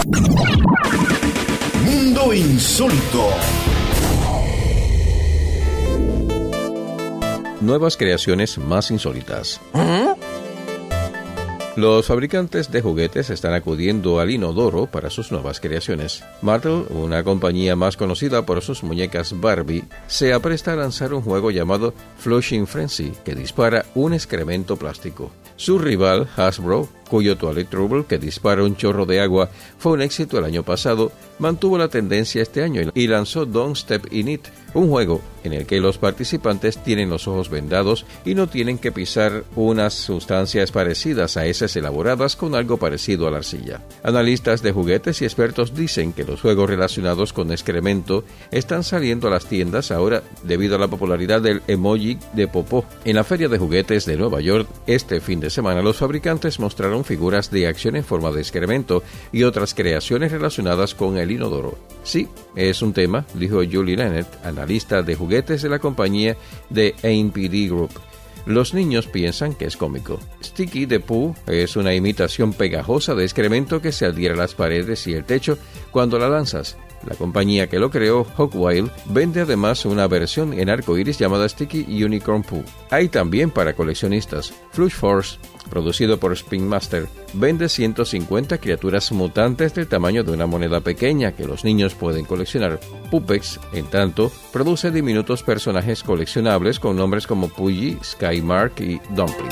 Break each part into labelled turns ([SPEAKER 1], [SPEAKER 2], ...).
[SPEAKER 1] Mundo Insólito.
[SPEAKER 2] Nuevas creaciones más insólitas. Los fabricantes de juguetes están acudiendo al inodoro para sus nuevas creaciones. Mattel, una compañía más conocida por sus muñecas Barbie, se apresta a lanzar un juego llamado Flushing Frenzy, que dispara un excremento plástico. Su rival, Hasbro, cuyo Toilet Trouble, que dispara un chorro de agua, fue un éxito el año pasado, mantuvo la tendencia este año y lanzó Don't Step in It, un juego en el que los participantes tienen los ojos vendados y no tienen que pisar unas sustancias parecidas a heces elaboradas con algo parecido a la arcilla. Analistas de juguetes y expertos dicen que los juegos relacionados con excremento están saliendo a las tiendas ahora debido a la popularidad del emoji de popó. En la Feria de Juguetes de Nueva York, este fin de semana, los fabricantes mostraron figuras de acción en forma de excremento y otras creaciones relacionadas con el inodoro. Sí, es un tema, dijo Julie Lennert, analista de juguetes de la compañía de AMPD Group. Los niños piensan que es cómico. Sticky the Poo es una imitación pegajosa de excremento que se adhiere a las paredes y el techo cuando la lanzas. La compañía que lo creó, Hawkwild, vende además una versión en arcoíris llamada Sticky Unicorn Poo. Hay también para coleccionistas. Flush Force, producido por Spin Master, vende 150 criaturas mutantes del tamaño de una moneda pequeña que los niños pueden coleccionar. Pupex, en tanto, produce diminutos personajes coleccionables con nombres como Pudgy, Skymark y Dumpling.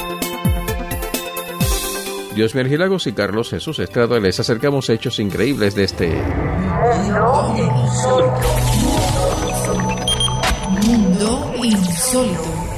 [SPEAKER 2] Dios Lagos y Carlos Jesús Estrada les acercamos hechos increíbles de este
[SPEAKER 3] Mundo Insólito.